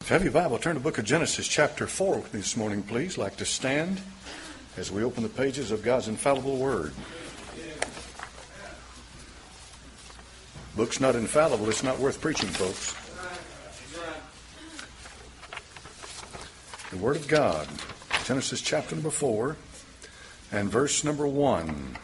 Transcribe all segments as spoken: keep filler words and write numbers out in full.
If you have your Bible, turn to the book of Genesis chapter four with me this morning, please. I'd like to stand as we open the pages of God's infallible Word. Book's not infallible. It's not worth preaching, folks. The Word of God, Genesis chapter number four and verse number one.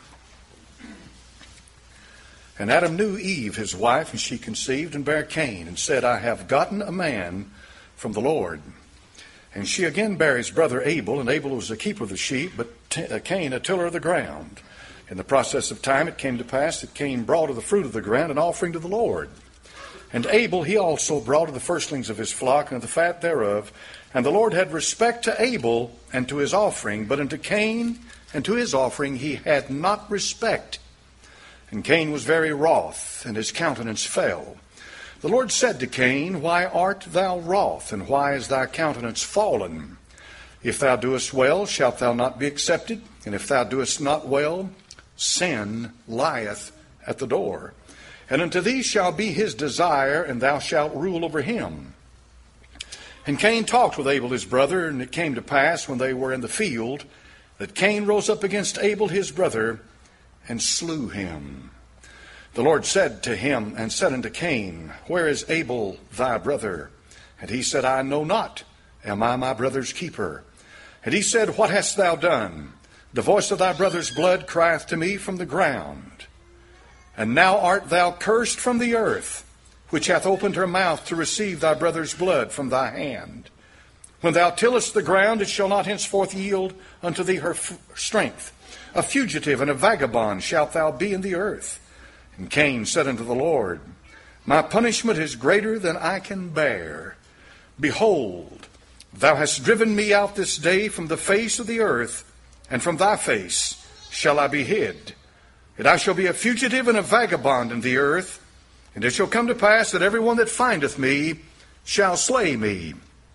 And Adam knew Eve, his wife, and she conceived and bare Cain, and said, I have gotten a man from the Lord. And she again bare his brother Abel, and Abel was a keeper of the sheep, but Cain a tiller of the ground. In the process of time it came to pass that Cain brought of the fruit of the ground an offering to the Lord. And Abel he also brought of the firstlings of his flock and of the fat thereof. And the Lord had respect to Abel and to his offering, but unto Cain and to his offering he had not respect. And Cain was very wroth, and his countenance fell. The Lord said to Cain, Why art thou wroth, and why is thy countenance fallen? If thou doest well, shalt thou not be accepted? And if thou doest not well, sin lieth at the door. And unto thee shall be his desire, and thou shalt rule over him. And Cain talked with Abel his brother, and it came to pass, when they were in the field, that Cain rose up against Abel his brother, and slew him. The Lord said to him, and said unto Cain, Where is Abel thy brother? And he said, I know not. Am I my brother's keeper? And he said, What hast thou done? The voice of thy brother's blood crieth to me from the ground. And now art thou cursed from the earth, which hath opened her mouth to receive thy brother's blood from thy hand. When thou tillest the ground, it shall not henceforth yield unto thee her f- strength. A fugitive and a vagabond shalt thou be in the earth. And Cain said unto the Lord, My punishment is greater than I can bear. Behold, thou hast driven me out this day from the face of the earth, and from thy face shall I be hid. And I shall be a fugitive and a vagabond in the earth. And it shall come to pass that every one that findeth me shall slay me.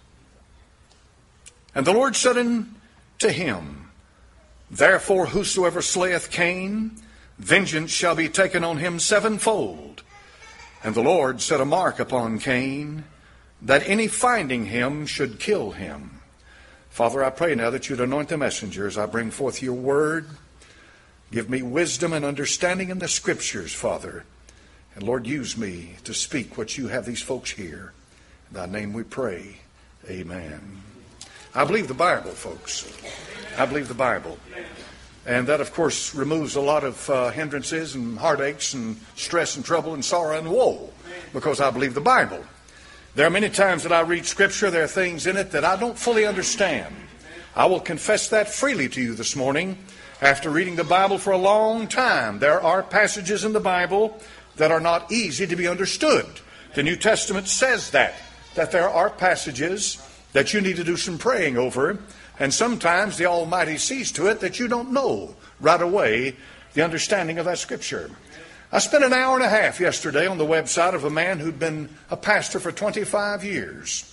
And the Lord said unto him, Therefore whosoever slayeth Cain, vengeance shall be taken on him sevenfold. And the Lord set a mark upon Cain, that any finding him should kill him. Father, I pray now that you'd anoint the messengers. I bring forth your word. Give me wisdom and understanding in the scriptures, Father. And Lord, use me to speak what you have these folks hear. In thy name we pray. Amen. I believe the Bible, folks. I believe the Bible. And that, of course, removes a lot of uh, hindrances and heartaches and stress and trouble and sorrow and woe, because I believe the Bible. There are many times that I read Scripture, there are things in it that I don't fully understand. I will confess that freely to you this morning. After reading the Bible for a long time, there are passages in the Bible that are not easy to be understood. The New Testament says that, that there are passages that you need to do some praying over. And sometimes the Almighty sees to it that you don't know right away the understanding of that Scripture. I spent an hour and a half yesterday on the website of a man who'd been a pastor for twenty-five years.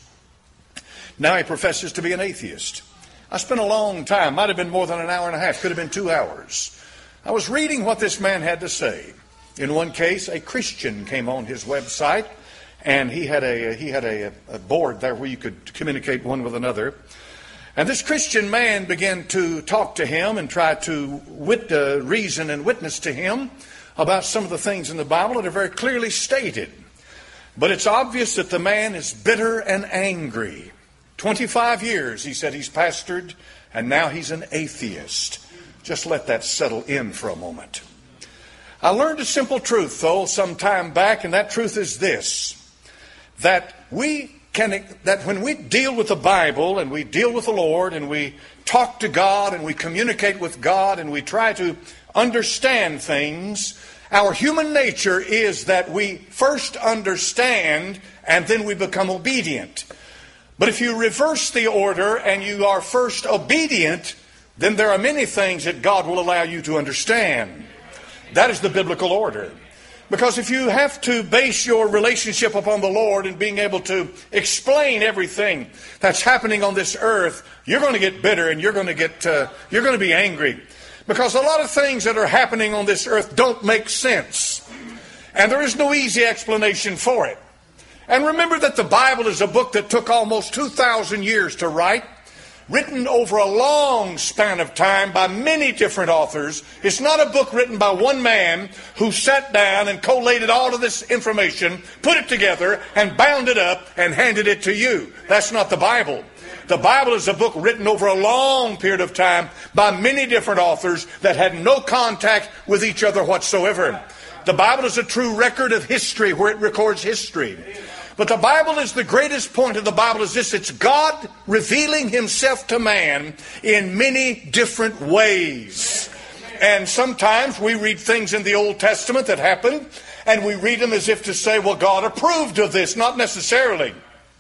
Now he professes to be an atheist. I spent a long time, might have been more than an hour and a half, could have been two hours. I was reading what this man had to say. In one case, a Christian came on his website, and he had a he had a, a board there where you could communicate one with another. And this Christian man began to talk to him and try to wit, uh, reason and witness to him about some of the things in the Bible that are very clearly stated. But it's obvious that the man is bitter and angry. twenty-five years, he said, he's pastored, and now he's an atheist. Just let that settle in for a moment. I learned a simple truth, though, some time back, and that truth is this, that we Can, that when we deal with the Bible and we deal with the Lord and we talk to God and we communicate with God and we try to understand things, our human nature is that we first understand and then we become obedient. But if you reverse the order and you are first obedient, then there are many things that God will allow you to understand. That is the biblical order. Because if you have to base your relationship upon the Lord and being able to explain everything that's happening on this earth, you're going to get bitter and you're going to get uh, you're going to be angry. Because a lot of things that are happening on this earth don't make sense. And there is no easy explanation for it. And remember that the Bible is a book that took almost two thousand years to write, written over a long span of time by many different authors. It's not a book written by one man who sat down and collated all of this information, put it together, and bound it up and handed it to you. That's not the Bible. The Bible is a book written over a long period of time by many different authors that had no contact with each other whatsoever. The Bible is a true record of history where it records history. But the Bible is, the greatest point of the Bible is this: it's God revealing himself to man in many different ways. And sometimes we read things in the Old Testament that happened, and we read them as if to say, well, God approved of this. Not necessarily.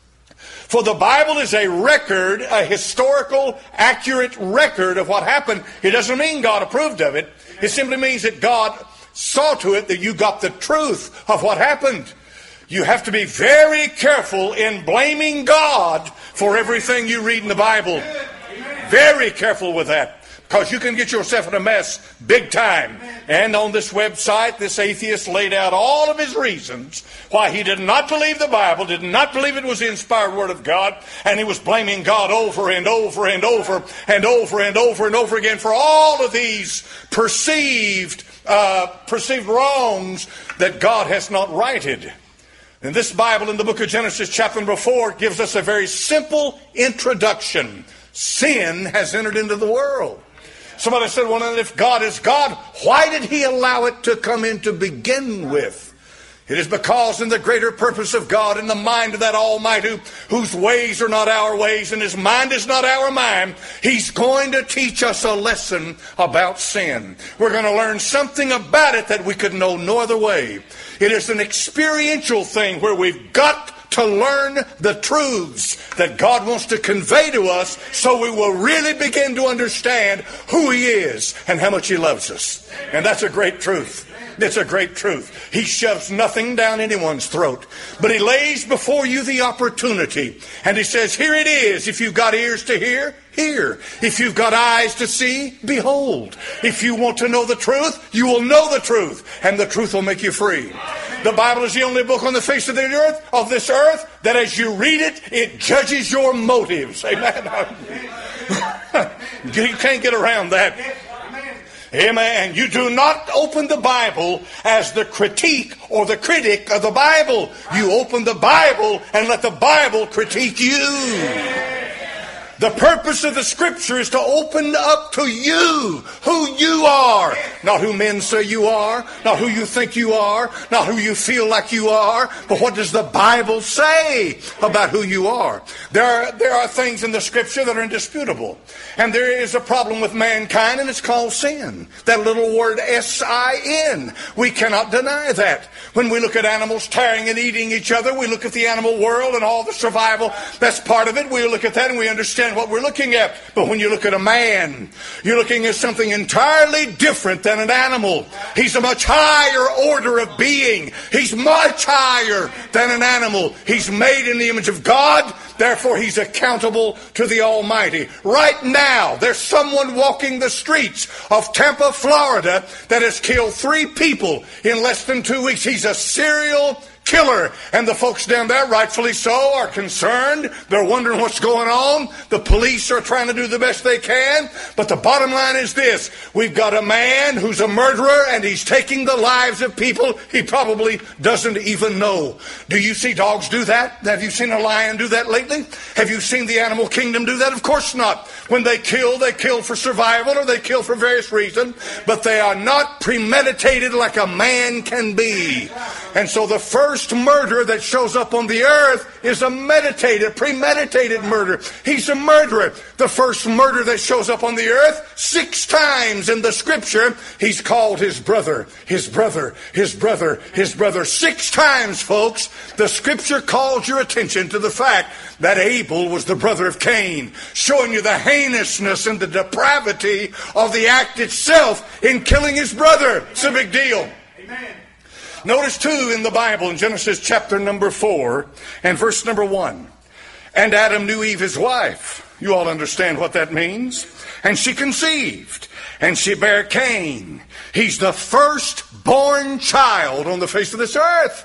For the Bible is a record, a historical, accurate record of what happened. It doesn't mean God approved of it. It simply means that God saw to it that you got the truth of what happened. You have to be very careful in blaming God for everything you read in the Bible. Very careful with that, because you can get yourself in a mess big time. And on this website, this atheist laid out all of his reasons why he did not believe the Bible, did not believe it was the inspired Word of God, and he was blaming God over and over and over and over and over and over again for all of these perceived, uh, perceived wrongs that God has not righted. And this Bible in the book of Genesis chapter number four gives us a very simple introduction. Sin has entered into the world. Somebody said, well, then if God is God, why did he allow it to come in to begin with? It is because in the greater purpose of God, in the mind of that Almighty, whose ways are not our ways and his mind is not our mind, he's going to teach us a lesson about sin. We're going to learn something about it that we could know no other way. It is an experiential thing where we've got to learn the truths that God wants to convey to us, so we will really begin to understand who he is and how much he loves us. And that's a great truth. It's a great truth. He shoves nothing down anyone's throat, but he lays before you the opportunity. And he says, here it is. If you've got ears to hear, hear. If you've got eyes to see, behold. If you want to know the truth, you will know the truth, and the truth will make you free. The Bible is the only book on the face of the earth, of this earth, that as you read it, it judges your motives. Amen. You can't get around that. Amen. You do not open the Bible as the critique or the critic of the Bible. You open the Bible and let the Bible critique you. The purpose of the Scripture is to open up to you who you are. Not who men say you are, not who you think you are, not who you feel like you are, but what does the Bible say about who you are? There are, there are things in the Scripture that are indisputable. And there is a problem with mankind, and it's called sin. That little word S I N. We cannot deny that. When we look at animals tearing and eating each other, we look at the animal world and all the survival. That's part of it. We look at that and we understand what we're looking at. But when you look at a man, you're looking at something entirely different than an animal. He's a much higher order of being. He's much higher than an animal. He's made in the image of God. Therefore, he's accountable to the Almighty. Right now, there's someone walking the streets of Tampa, Florida, that has killed three people in less than two weeks. He's a serial killer. And the folks down there, rightfully so, are concerned. They're wondering what's going on. The police are trying to do the best they can. But the bottom line is this. We've got a man who's a murderer, and he's taking the lives of people he probably doesn't even know. Do you see dogs do that? Have you seen a lion do that lately? Have you seen the animal kingdom do that? Of course not. When they kill, they kill for survival, or they kill for various reasons. But they are not premeditated like a man can be. And so the first First murder that shows up on the earth is a meditated, premeditated murder. He's a murderer. The first murder that shows up on the earth, six times in the Scripture, he's called his brother, his brother, his brother, his brother. Six times, folks, the Scripture calls your attention to the fact that Abel was the brother of Cain, showing you the heinousness and the depravity of the act itself in killing his brother. It's a big deal. Amen. Notice too in the Bible in Genesis chapter number four and verse number one. And Adam knew Eve his wife. You all understand what that means. And she conceived. And she bare Cain. He's the firstborn child on the face of this earth.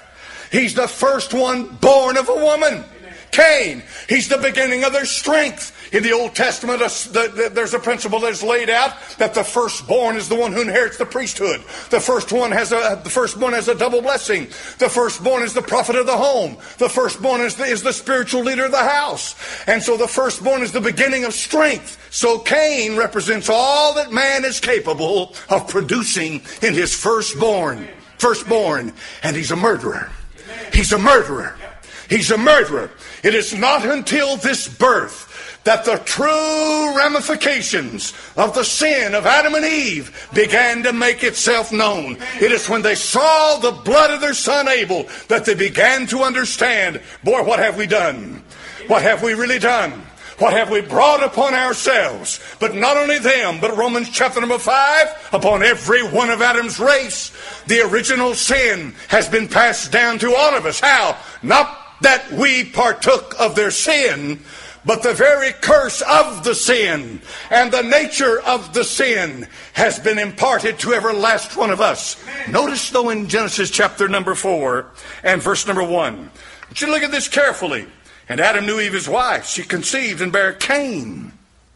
He's the first one born of a woman. Cain, he's the beginning of their strength. In the Old Testament, there's a principle that's laid out that the firstborn is the one who inherits the priesthood. The first one has a, the firstborn has a double blessing. The firstborn is the prophet of the home. The firstborn is the, is the spiritual leader of the house. And so the firstborn is the beginning of strength. So Cain represents all that man is capable of producing in his firstborn. Firstborn. And he's a murderer. He's a murderer. He's a murderer. It is not until this birth that the true ramifications of the sin of Adam and Eve began to make itself known. It is when they saw the blood of their son Abel that they began to understand, boy, what have we done? What have we really done? What have we brought upon ourselves? But not only them, but Romans chapter number five, upon every one of Adam's race, the original sin has been passed down to all of us. How? Not that we partook of their sin, but the very curse of the sin and the nature of the sin has been imparted to every last one of us. Notice though in Genesis chapter number four and verse number one. But you look at this carefully. And Adam knew Eve his wife. She conceived and bare Cain.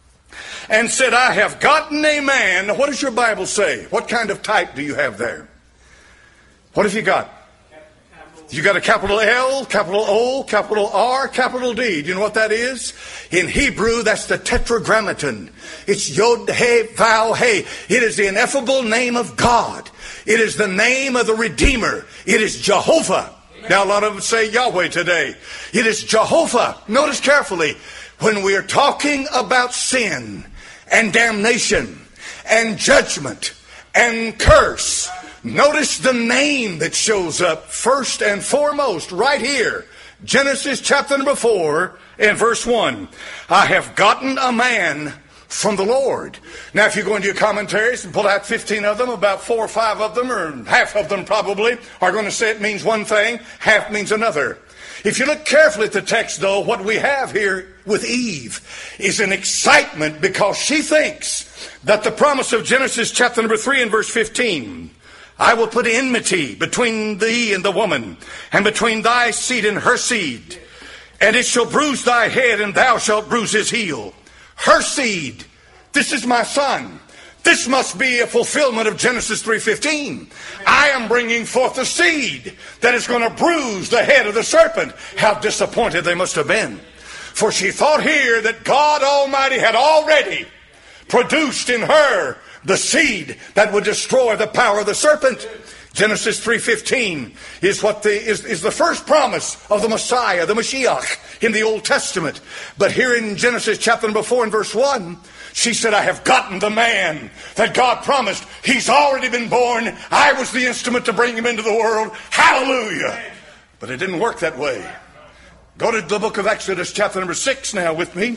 And said, I have gotten a man. Now, what does your Bible say? What kind of type do you have there? What have you got? You got a capital L, capital O, capital R, capital D. Do you know what that is? In Hebrew, that's the tetragrammaton. It's Yod, He, Vav, He. It is the ineffable name of God. It is the name of the Redeemer. It is Jehovah. Now, a lot of them say Yahweh today. It is Jehovah. Notice carefully, when we are talking about sin and damnation and judgment and curse, notice the name that shows up first and foremost right here. Genesis chapter number four and verse one. I have gotten a man from the Lord. Now, if you go into your commentaries and pull out fifteen of them, about four or five of them, or half of them probably, are going to say it means one thing, half means another. If you look carefully at the text, though, what we have here with Eve is an excitement because she thinks that the promise of Genesis chapter number three and verse fifteen, I will put enmity between thee and the woman, and between thy seed and her seed, and it shall bruise thy head, and thou shalt bruise his heel. Her seed. This is my son. This must be a fulfillment of Genesis three fifteen. I am bringing forth a seed that is going to bruise the head of the serpent. How disappointed they must have been. For she thought here that God Almighty had already produced in her the seed that would destroy the power of the serpent. Genesis three fifteen is what the is, is the first promise of the Messiah, the Mashiach, in the Old Testament. But here in Genesis chapter number four and verse one, she said, I have gotten the man that God promised. He's already been born. I was the instrument to bring him into the world. Hallelujah. But it didn't work that way. Go to the book of Exodus chapter number six now with me.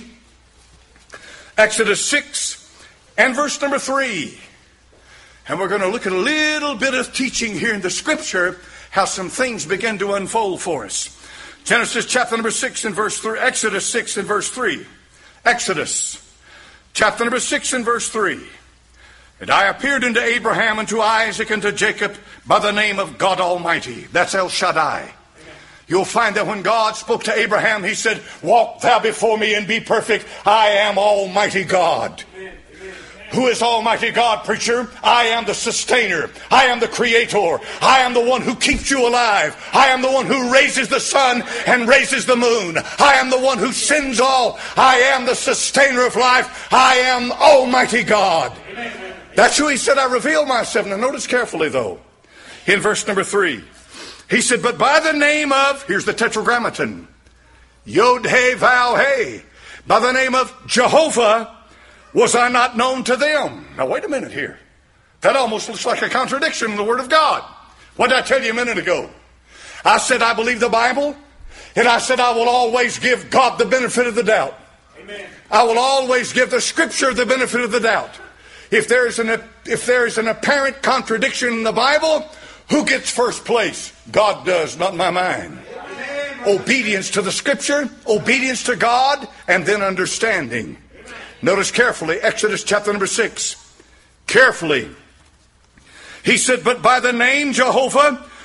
Exodus six and verse number three. And we're going to look at a little bit of teaching here in the scripture, how some things begin to unfold for us. Genesis chapter number six and verse three. Exodus six and verse three. Exodus chapter number six and verse three. And I appeared unto Abraham and to Isaac and to Jacob by the name of God Almighty. That's El Shaddai. You'll find that when God spoke to Abraham, he said, walk thou before me and be perfect. I am Almighty God. Who is Almighty God, preacher? I am the sustainer. I am the creator. I am the one who keeps you alive. I am the one who raises the sun and raises the moon. I am the one who sends all. I am the sustainer of life. I am Almighty God. That's who he said, I reveal myself. Now notice carefully though, in verse number three, he said, but by the name of, here's the tetragrammaton, Yod He Vav He, by the name of Jehovah, was I not known to them? Now wait a minute here. That almost looks like a contradiction in the Word of God. What did I tell you a minute ago? I said I believe the Bible, and I said I will always give God the benefit of the doubt. Amen. I will always give the Scripture the benefit of the doubt. If there is an if there is an apparent contradiction in the Bible, who gets first place? God does, not my mind. Amen. Obedience to the Scripture, obedience to God, and then understanding. Notice carefully, Exodus chapter number six. Carefully. He said, but by the name Jehovah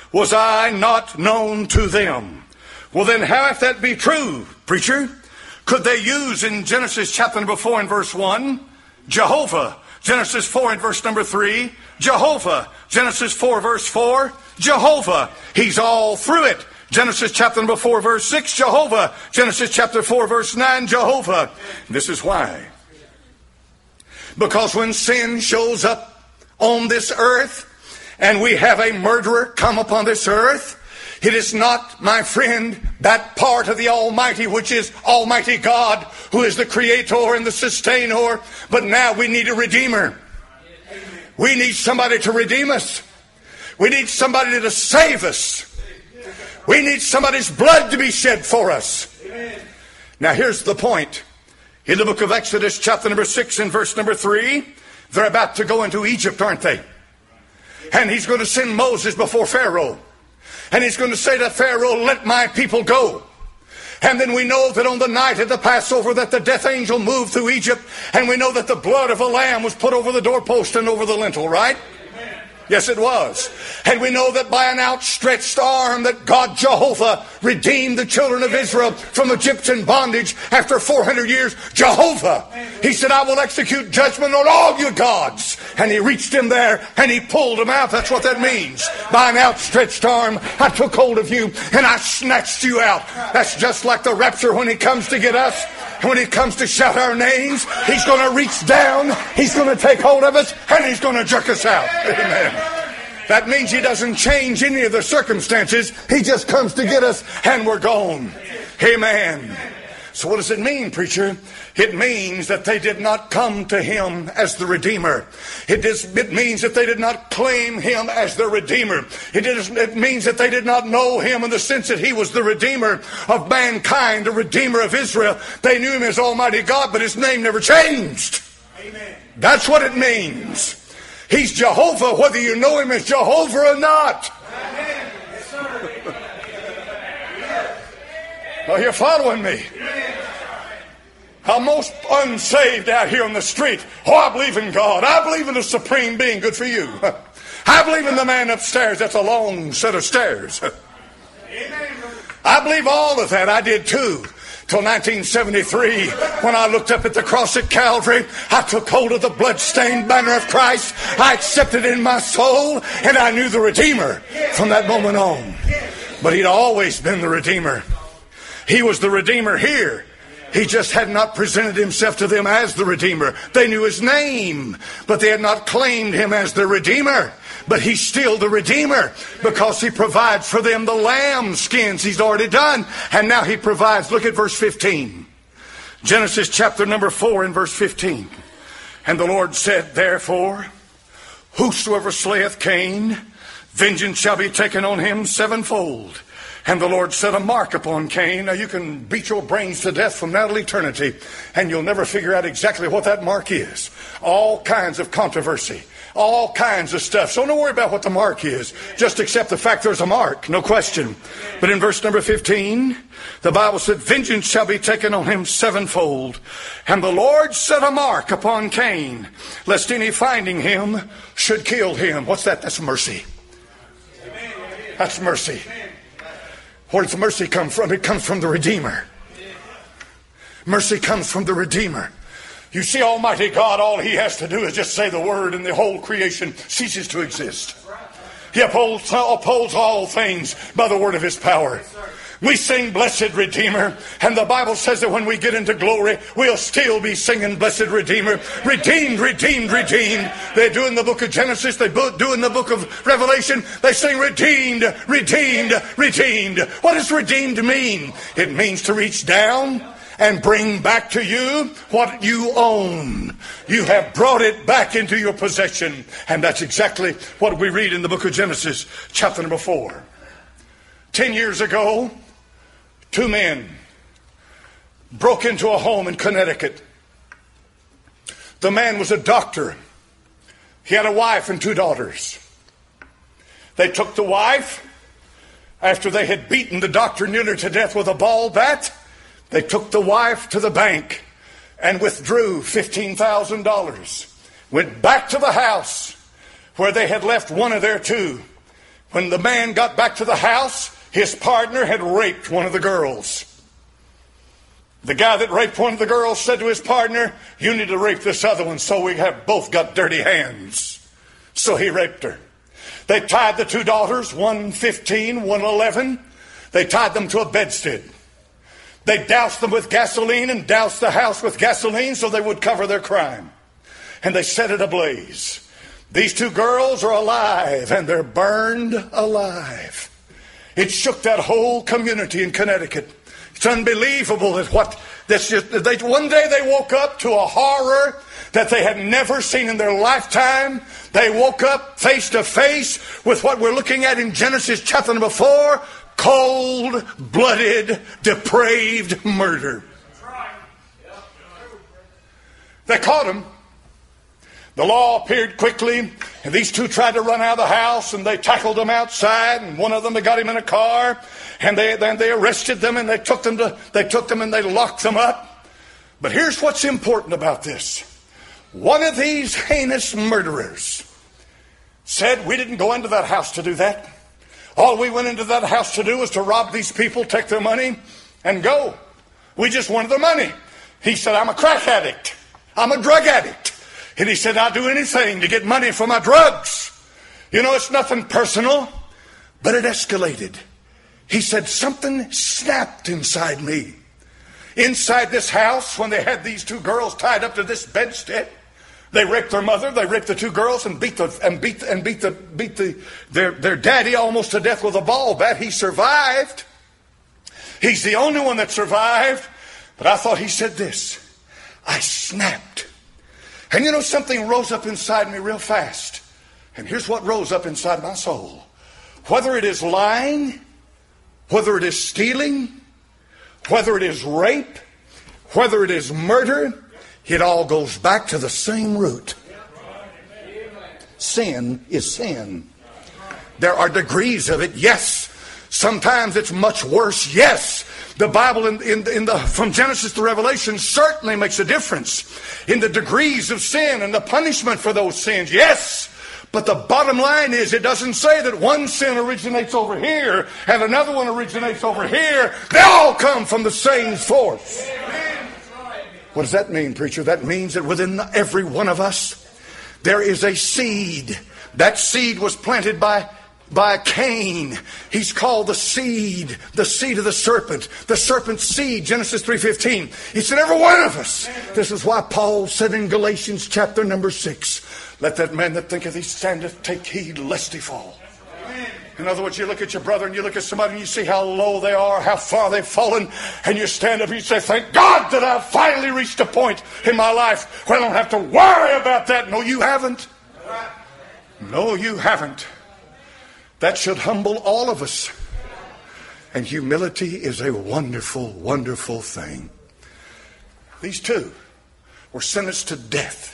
was I not known to them. Well, then how if that be true, preacher? Could they use in Genesis chapter number four and verse one, Jehovah? Genesis four and verse number three, Jehovah. Genesis four verse four, Jehovah. He's all through it. Genesis chapter number four verse six, Jehovah. Genesis chapter four verse nine, Jehovah. This is why. Because when sin shows up on this earth and we have a murderer come upon this earth, it is not, my friend, that part of the Almighty which is Almighty God, who is the Creator and the Sustainer, but now we need a Redeemer. We need somebody to redeem us. We need somebody to save us. We need somebody's blood to be shed for us. Now here's the point. In the book of Exodus chapter number six and verse number three, they're about to go into Egypt, aren't they? And he's going to send Moses before Pharaoh. And he's going to say to Pharaoh, let my people go. And then we know that on the night of the Passover that the death angel moved through Egypt. And we know that the blood of a lamb was put over the doorpost and over the lintel, right? Yes, it was. And we know that by an outstretched arm that God Jehovah redeemed the children of Israel from Egyptian bondage after four hundred years. Jehovah. He said, I will execute judgment on all your gods. And he reached in there and he pulled them out. That's what that means. By an outstretched arm, I took hold of you and I snatched you out. That's just like the rapture when he comes to get us. When he comes to shout our names, he's going to reach down, he's going to take hold of us, and he's going to jerk us out. Amen. That means he doesn't change any of the circumstances. He just comes to get us, and we're gone. Amen. So what does it mean, preacher? It means that they did not come to him as the Redeemer. It, is, it means that they did not claim him as the Redeemer. It, is, it means that they did not know him in the sense that he was the Redeemer of mankind, the Redeemer of Israel. They knew him as Almighty God, but his name never changed. Amen. That's what it means. He's Jehovah, whether you know him as Jehovah or not. Amen. Yes, sir. Are you following me? I'm most unsaved out here on the street. Oh, I believe in God. I believe in the supreme being. Good for you. I believe in the man upstairs. That's a long set of stairs. I believe all of that. I did too. Till nineteen seventy-three, when I looked up at the cross at Calvary, I took hold of the bloodstained banner of Christ. I accepted it in my soul, and I knew the Redeemer from that moment on. But he'd always been the Redeemer. He was the Redeemer here. He just had not presented himself to them as the Redeemer. They knew his name, but they had not claimed him as the Redeemer. But he's still the Redeemer because he provides for them the lamb skins he's already done. And now he provides. Look at verse fifteen. Genesis chapter number four and verse fifteen. And the Lord said, therefore, whosoever slayeth Cain, vengeance shall be taken on him sevenfold. And the Lord set a mark upon Cain. Now you can beat your brains to death from now till eternity, and you'll never figure out exactly what that mark is. All kinds of controversy. All kinds of stuff. So don't worry about what the mark is. Just accept the fact there's a mark. No question. But in verse number fifteen, the Bible said, vengeance shall be taken on him sevenfold. And the Lord set a mark upon Cain, lest any finding him should kill him. What's that? That's mercy. That's mercy. Where does mercy come from? It comes from the Redeemer. Mercy comes from the Redeemer. You see, Almighty God, all he has to do is just say the word and the whole creation ceases to exist. He upholds, upholds all things by the word of his power. We sing Blessed Redeemer, and the Bible says that when we get into glory, we'll still be singing Blessed Redeemer. Redeemed, redeemed, redeemed. They do in the book of Genesis, they do in the book of Revelation, they sing redeemed, redeemed, redeemed. What does redeemed mean? It means to reach down and bring back to you what you own. You have brought it back into your possession. And that's exactly what we read in the book of Genesis, chapter number four. Ten years ago, two men broke into a home in Connecticut. The man was a doctor. He had a wife and two daughters. They took the wife. After they had beaten the doctor nearly to death with a ball bat, they took the wife to the bank and withdrew fifteen thousand dollars. Went back to the house where they had left one of their two. When the man got back to the house, his partner had raped one of the girls. The guy that raped one of the girls said to his partner, "You need to rape this other one so we have both got dirty hands." So he raped her. They tied the two daughters, one fifteen, one eleven. They tied them to a bedstead. They doused them with gasoline and doused the house with gasoline so they would cover their crime. And they set it ablaze. These two girls are alive, and they're burned alive. It shook that whole community in Connecticut. It's unbelievable that what this just, they, one day they woke up to a horror that they had never seen in their lifetime. They woke up face to face with what we're looking at in Genesis chapter number four, cold-blooded, depraved murder. They caught him. The law appeared quickly, and these two tried to run out of the house, and they tackled them outside, and one of them, they got him in a car, and they then they arrested them, and they took them to they took them and they locked them up. But here's what's important about this. One of these heinous murderers said, "We didn't go into that house to do that. All we went into that house to do was to rob these people, take their money, and go. We just wanted their money." He said, "I'm a crack addict. I'm a drug addict." And he said, "I'll do anything to get money for my drugs." You know, it's nothing personal, but it escalated. He said, "Something snapped inside me. Inside this house, when they had these two girls tied up to this bedstead, they raped their mother, they raped the two girls, and beat the and beat and beat the beat the their their daddy almost to death with a ball bat. He survived. He's the only one that survived. But I thought he said this. I snapped. And you know, something rose up inside me real fast. And here's what rose up inside my soul. Whether it is lying, whether it is stealing, whether it is rape, whether it is murder, it all goes back to the same root. Sin is sin. There are degrees of it, yes. Sometimes it's much worse, yes. The Bible in, in, in the from Genesis to Revelation certainly makes a difference in the degrees of sin and the punishment for those sins, yes. But the bottom line is, it doesn't say that one sin originates over here and another one originates over here. They all come from the same source. What does that mean, preacher? That means that within every one of us, there is a seed. That seed was planted by By Cain. He's called the seed, the seed of the serpent, the serpent's seed, Genesis three fifteen. It's in every one of us. This is why Paul said in Galatians chapter number six, "Let that man that thinketh he standeth take heed lest he fall." In other words, you look at your brother and you look at somebody and you see how low they are, how far they've fallen, and you stand up and you say, "Thank God that I've finally reached a point in my life where I don't have to worry about that." No, you haven't. No, you haven't. That should humble all of us. And humility is a wonderful, wonderful thing. These two were sentenced to death.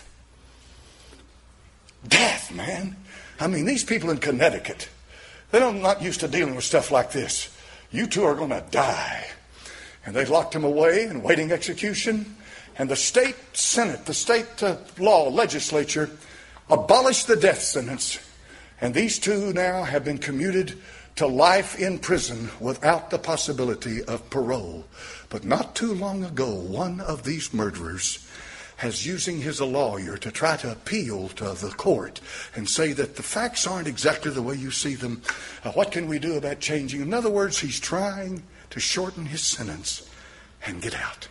Death, man. I mean, these people in Connecticut, they're not used to dealing with stuff like this. You two are going to die. And they locked him away and waiting execution. And the state Senate, the state uh, law legislature, abolished the death sentence. And these two now have been commuted to life in prison without the possibility of parole. But not too long ago, one of these murderers has, using his a lawyer to try to appeal to the court and say that the facts aren't exactly the way you see them. Uh, what can we do about changing? In other words, he's trying to shorten his sentence and get out.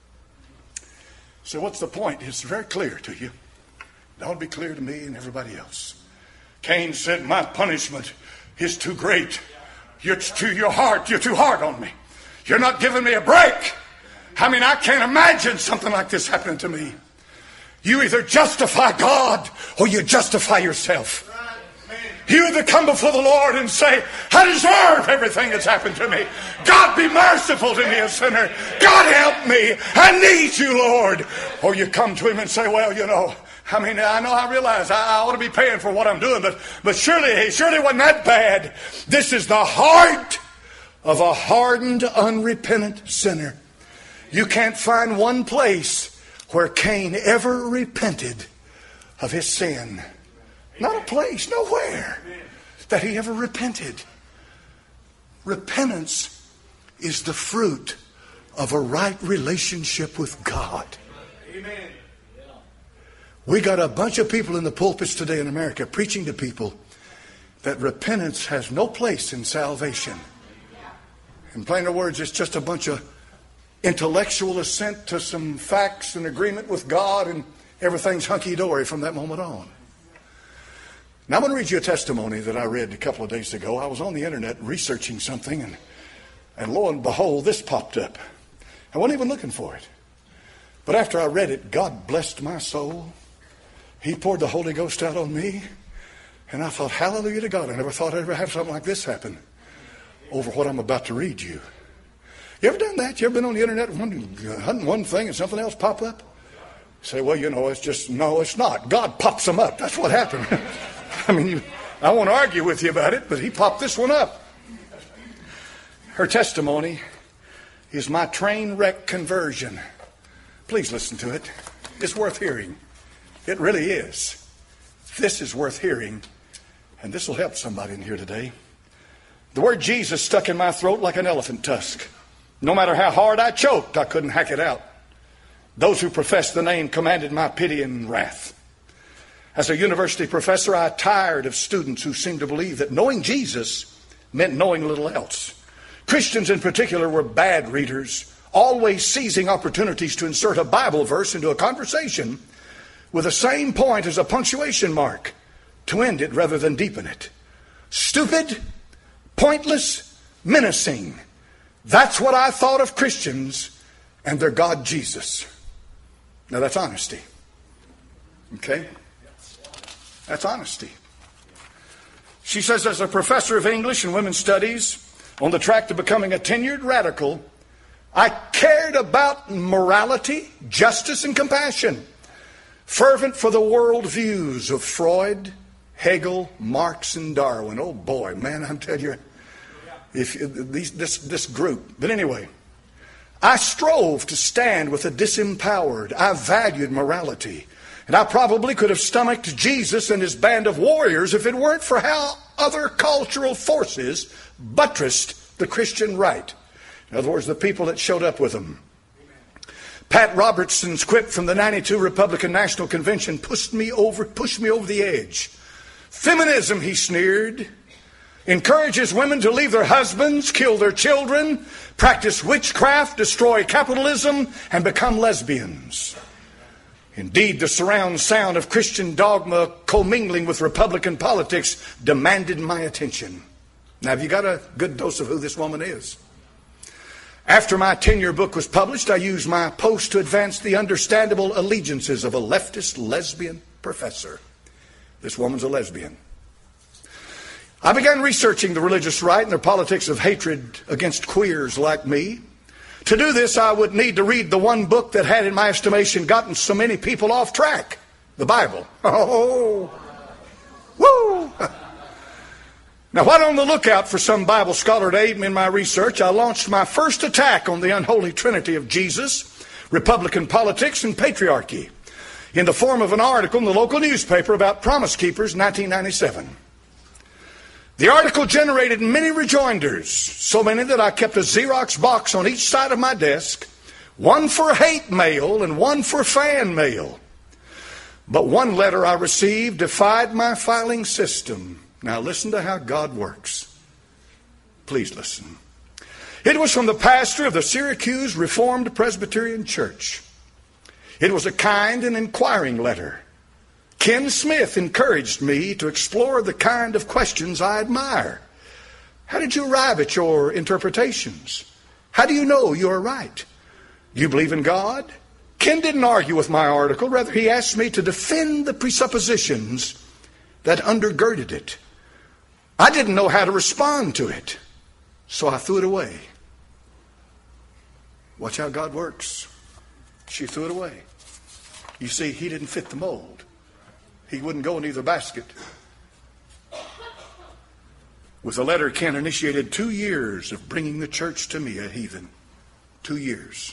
So what's the point? It's very clear to you. It ought to be clear to me and everybody else. Cain said, "My punishment is too great. You're too, you're hard. You're too hard on me. You're not giving me a break. I mean, I can't imagine something like this happening to me." You either justify God or you justify yourself. You either come before the Lord and say, "I deserve everything that's happened to me. God, be merciful to me, a sinner. God, help me. I need you, Lord." Or you come to him and say, "Well, you know, I mean, I know, I realize I, I ought to be paying for what I'm doing, but, but surely, surely it wasn't that bad." This is the heart of a hardened, unrepentant sinner. You can't find one place where Cain ever repented of his sin. Not a place, nowhere. that he ever repented. Repentance is the fruit of a right relationship with God. Amen. We got a bunch of people in the pulpits today in America preaching to people that repentance has no place in salvation. In plainer words, it's just a bunch of intellectual assent to some facts and agreement with God, and everything's hunky-dory from that moment on. Now I'm going to read you a testimony that I read a couple of days ago. I was on the internet researching something, and, and lo and behold, this popped up. I wasn't even looking for it. But after I read it, God blessed my soul. He poured the Holy Ghost out on me. And I thought, hallelujah to God. I never thought I'd ever have something like this happen over what I'm about to read you. You ever done that? You ever been on the internet hunting one thing and something else pop up? Say, well, you know, it's just, no, it's not. God pops them up. That's what happened. I mean, you, I won't argue with you about it, but he popped this one up. Her testimony is my train wreck conversion. Please listen to it. It's worth hearing. It really is. This is worth hearing, and this will help somebody in here today. The word Jesus stuck in my throat like an elephant tusk. No matter how hard I choked, I couldn't hack it out. Those who professed the name commanded my pity and wrath. As a university professor, I tired of students who seemed to believe that knowing Jesus meant knowing little else. Christians in particular were bad readers, always seizing opportunities to insert a Bible verse into a conversation with the same point as a punctuation mark to end it rather than deepen it. Stupid, pointless, menacing. That's what I thought of Christians and their God Jesus. Now that's honesty. Okay? That's honesty. She says, as a professor of English and women's studies on the track to becoming a tenured radical, I cared about morality, justice, and compassion. Fervent for the world views of Freud, Hegel, Marx, and Darwin. Oh boy, man, I'm telling you, if these, this, this group. But anyway, I strove to stand with the disempowered. I valued morality. And I probably could have stomached Jesus and his band of warriors if it weren't for how other cultural forces buttressed the Christian right. In other words, the people that showed up with them. Pat Robertson's quip from the ninety-two Republican National Convention pushed me over, pushed me over the edge. Feminism, he sneered, encourages women to leave their husbands, kill their children, practice witchcraft, destroy capitalism, and become lesbians. Indeed, the surround sound of Christian dogma commingling with Republican politics demanded my attention. Now, have you got a good dose of who this woman is? After my tenure book was published, I used my post to advance the understandable allegiances of a leftist lesbian professor. This woman's a lesbian. I began researching the religious right and their politics of hatred against queers like me. To do this, I would need to read the one book that had, in my estimation, gotten so many people off track, the Bible. Oh, woo! Now, while on the lookout for some Bible scholar to aid me in my research, I launched my first attack on the unholy trinity of Jesus, Republican politics, and patriarchy in the form of an article in the local newspaper about Promise Keepers, nineteen ninety-seven. The article generated many rejoinders, so many that I kept a Xerox box on each side of my desk, one for hate mail and one for fan mail. But one letter I received defied my filing system. Now listen to how God works. Please listen. It was from the pastor of the Syracuse Reformed Presbyterian Church. It was a kind and inquiring letter. Ken Smith encouraged me to explore the kind of questions I admire. How did you arrive at your interpretations? How do you know you're right? Do you believe in God? Ken didn't argue with my article. Rather, he asked me to defend the presuppositions that undergirded it. I didn't know how to respond to it, so I threw it away. Watch how God works. She threw it away. You see, he didn't fit the mold. He wouldn't go in either basket. With the letter, Ken initiated two years of bringing the church to me, a heathen. Two years.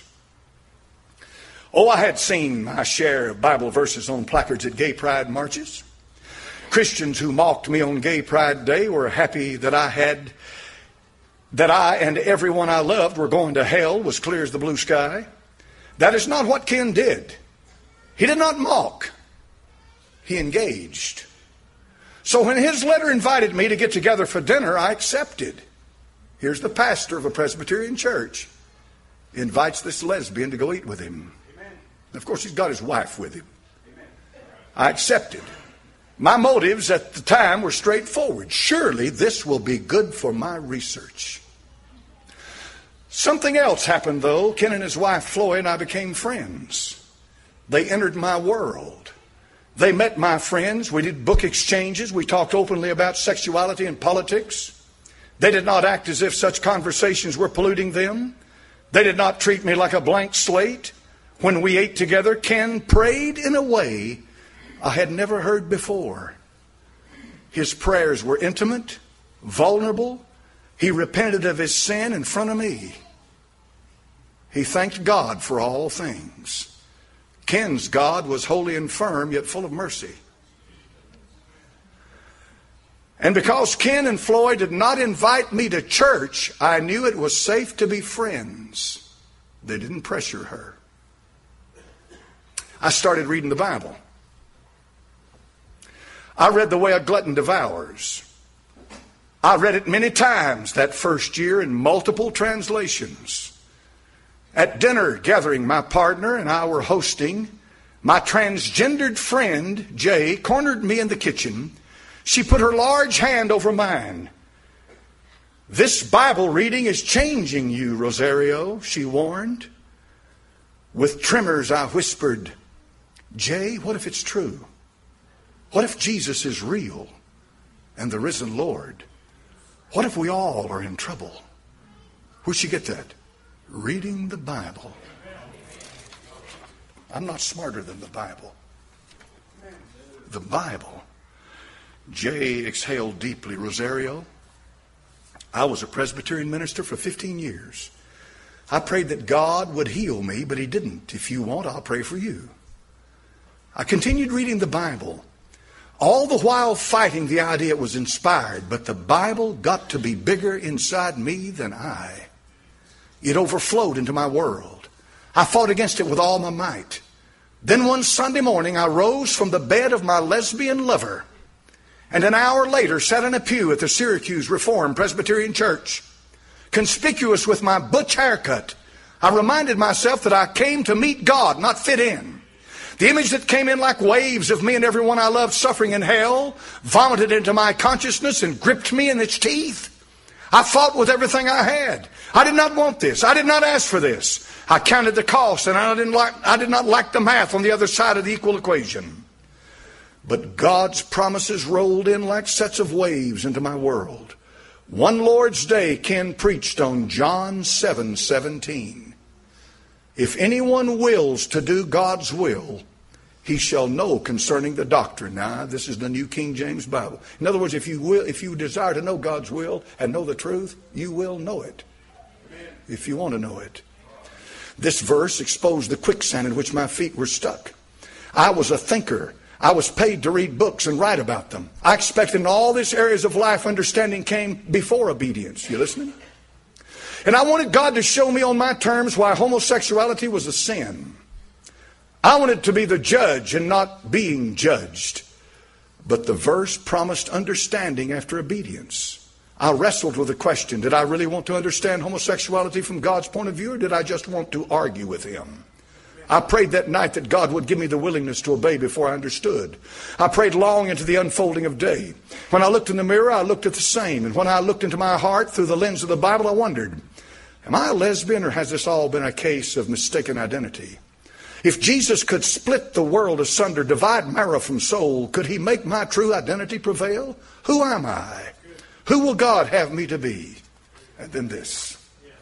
Oh, I had seen my share of Bible verses on placards at gay pride marches. Christians who mocked me on Gay Pride Day were happy that I had, that I and everyone I loved were going to hell was clear as the blue sky. That is not what Ken did. He did not mock. He engaged. So when his letter invited me to get together for dinner, I accepted. Here's the pastor of a Presbyterian church. He invites this lesbian to go eat with him. Amen. Of course, he's got his wife with him. Amen. I accepted. My motives at the time were straightforward. Surely this will be good for my research. Something else happened, though. Ken and his wife, Floyd, and I became friends. They entered my world. They met my friends. We did book exchanges. We talked openly about sexuality and politics. They did not act as if such conversations were polluting them. They did not treat me like a blank slate. When we ate together, Ken prayed in a way I had never heard before. His prayers were intimate, vulnerable. He repented of his sin in front of me. He thanked God for all things. Ken's God was holy and firm, yet full of mercy. And because Ken and Floyd did not invite me to church, I knew it was safe to be friends. They didn't pressure her. I started reading the Bible. I read The Way a Glutton Devours. I read it many times that first year in multiple translations. At dinner gathering, my partner and I were hosting. My transgendered friend, Jay, cornered me in the kitchen. She put her large hand over mine. This Bible reading is changing you, Rosario, she warned. With tremors, I whispered, Jay, what if it's true? What if Jesus is real and the risen Lord? What if we all are in trouble? Where'd she get that? Reading the Bible. I'm not smarter than the Bible. The Bible. Jay exhaled deeply. Rosario, I was a Presbyterian minister for fifteen years. I prayed that God would heal me, but he didn't. If you want, I'll pray for you. I continued reading the Bible, all the while fighting the idea it was inspired, but the Bible got to be bigger inside me than I. It overflowed into my world. I fought against it with all my might. Then one Sunday morning, I rose from the bed of my lesbian lover, and an hour later sat in a pew at the Syracuse Reformed Presbyterian Church. Conspicuous with my butch haircut, I reminded myself that I came to meet God, not fit in. The image that came in like waves of me and everyone I loved suffering in hell vomited into my consciousness and gripped me in its teeth. I fought with everything I had. I did not want this. I did not ask for this. I counted the cost, and I didn't like, I did not like the math on the other side of the equal equation. But God's promises rolled in like sets of waves into my world. One Lord's Day, Ken preached on John seven seventeen. If anyone wills to do God's will, he shall know concerning the doctrine. Now, this is the New King James Bible. In other words, if you will, if you desire to know God's will and know the truth, you will know it. Amen. If you want to know it. This verse exposed the quicksand in which my feet were stuck. I was a thinker. I was paid to read books and write about them. I expected in all these areas of life understanding came before obedience. You listening? And I wanted God to show me on my terms why homosexuality was a sin. I wanted to be the judge and not being judged. But the verse promised understanding after obedience. I wrestled with the question, did I really want to understand homosexuality from God's point of view, or did I just want to argue with him? I prayed that night that God would give me the willingness to obey before I understood. I prayed long into the unfolding of day. When I looked in the mirror, I looked at the same. And when I looked into my heart through the lens of the Bible, I wondered, am I a lesbian, or has this all been a case of mistaken identity? If Jesus could split the world asunder, divide marrow from soul, could he make my true identity prevail? Who am I? Who will God have me to be? And then this.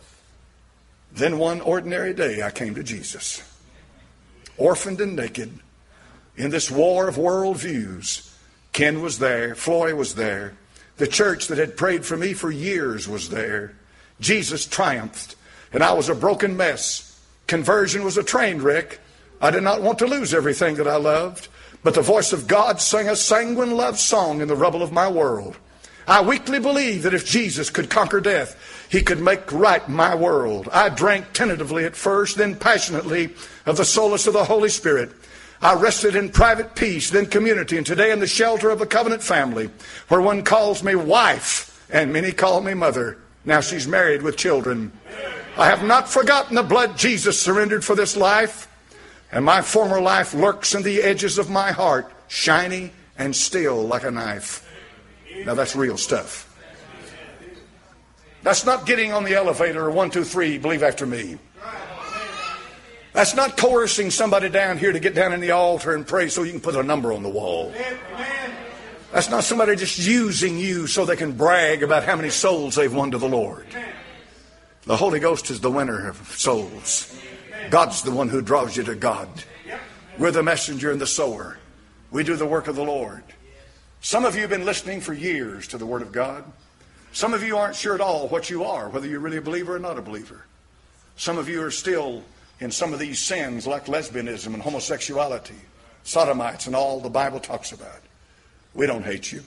Then one ordinary day I came to Jesus. Orphaned and naked, in this war of world views. Ken was there. Floyd was there. The church that had prayed for me for years was there. Jesus triumphed, and I was a broken mess. Conversion was a train wreck. I did not want to lose everything that I loved. But the voice of God sang a sanguine love song in the rubble of my world. I weakly believed that if Jesus could conquer death, he could make right my world. I drank tentatively at first, then passionately of the solace of the Holy Spirit. I rested in private peace, then community, and today in the shelter of a covenant family where one calls me wife and many call me mother. Now she's married with children. I have not forgotten the blood Jesus surrendered for this life, and my former life lurks in the edges of my heart, shiny and still like a knife. Now that's real stuff. That's not getting on the elevator or one, two, three, believe after me. That's not coercing somebody down here to get down in the altar and pray so you can put a number on the wall. That's not somebody just using you so they can brag about how many souls they've won to the Lord. The Holy Ghost is the winner of souls. God's the one who draws you to God. We're the messenger and the sower. We do the work of the Lord. Some of you have been listening for years to the Word of God. Some of you aren't sure at all what you are, whether you're really a believer or not a believer. Some of you are still in some of these sins like lesbianism and homosexuality, sodomites, and all the Bible talks about. We don't hate you.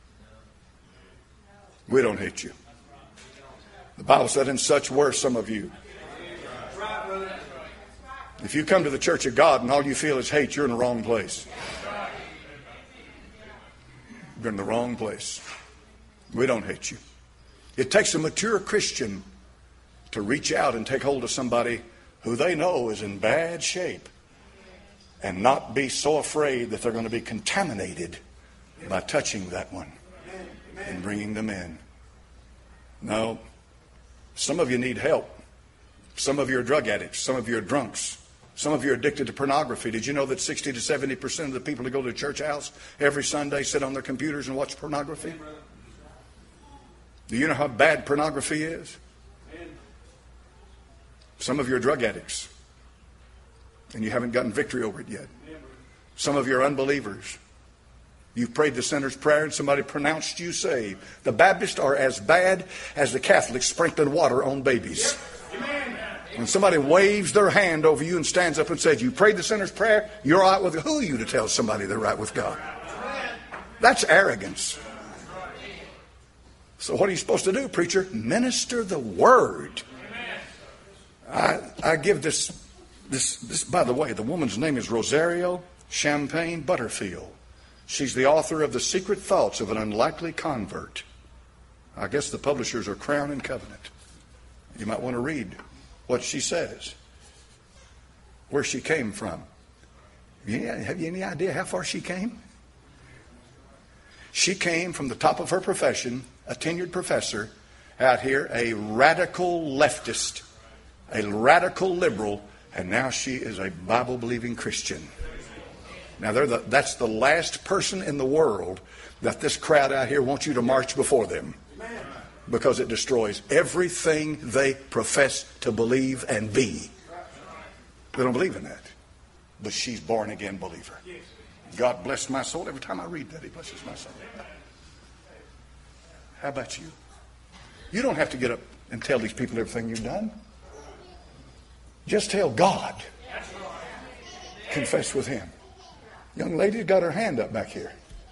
We don't hate you. The Bible said, and such were some of you. If you come to the church of God and all you feel is hate, you're in the wrong place. You're in the wrong place. We don't hate you. It takes a mature Christian to reach out and take hold of somebody who they know is in bad shape and not be so afraid that they're going to be contaminated by touching that one and bringing them in. No. Some of you need help. Some of you are drug addicts. Some of you are drunks. Some of you are addicted to pornography. Did you know that sixty to seventy percent of the people who go to the church house every Sunday sit on their computers and watch pornography? Do you know how bad pornography is? Some of you are drug addicts, and you haven't gotten victory over it yet. Some of you are unbelievers. You've prayed the sinner's prayer and somebody pronounced you saved. The Baptists are as bad as the Catholics sprinkling water on babies. When somebody waves their hand over you and stands up and says, you prayed the sinner's prayer, you're right with God. Who are you to tell somebody they're right with God? That's arrogance. So what are you supposed to do, preacher? Minister the word. I, I give this, this, this, by the way, the woman's name is Rosario Champagne Butterfield. She's the author of The Secret Thoughts of an Unlikely Convert. I guess the publishers are Crown and Covenant. You might want to read what she says, where she came from. Yeah, have you any idea how far she came? She came from the top of her profession, a tenured professor, out here, a radical leftist, a radical liberal, and now she is a Bible-believing Christian. Now, they're the, that's the last person in the world that this crowd out here wants you to march before them, because it destroys everything they profess to believe and be. They don't believe in that. But she's born again believer. God bless my soul. Every time I read that, he blesses my soul. How about you? You don't have to get up and tell these people everything you've done. Just tell God. Confess with him. Young lady's got her hand up back here.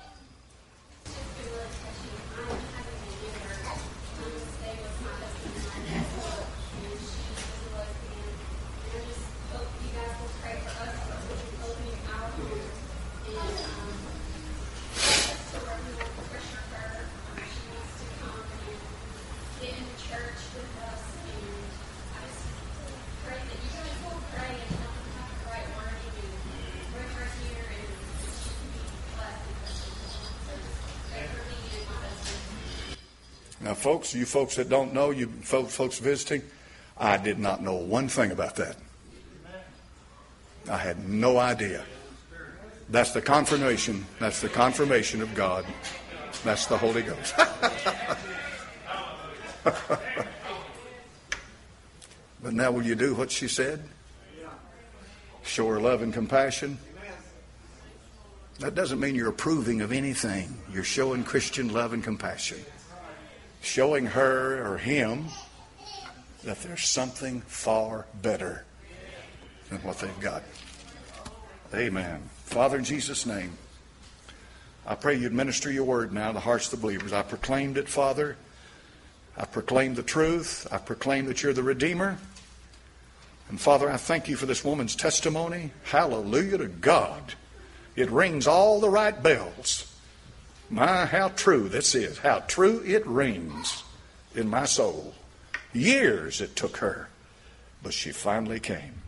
Now, folks, you folks that don't know, you folks visiting, I did not know one thing about that. I had no idea. That's the confirmation. That's the confirmation of God. That's the Holy Ghost. But now will you do what she said? Show her love and compassion. That doesn't mean you're approving of anything. You're showing Christian love and compassion. Showing her or him that there's something far better than what they've got. Amen. Father, in Jesus' name, I pray you'd minister your word now to the hearts of the believers. I proclaimed it, Father. I proclaimed the truth. I proclaim that you're the Redeemer. And Father, I thank you for this woman's testimony. Hallelujah to God. It rings all the right bells. My, how true this is. How true it rings in my soul. Years it took her, but she finally came.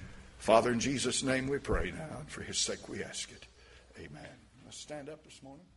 Father, in Jesus' name we pray now, and for his sake we ask it. Amen. Let's stand up this morning.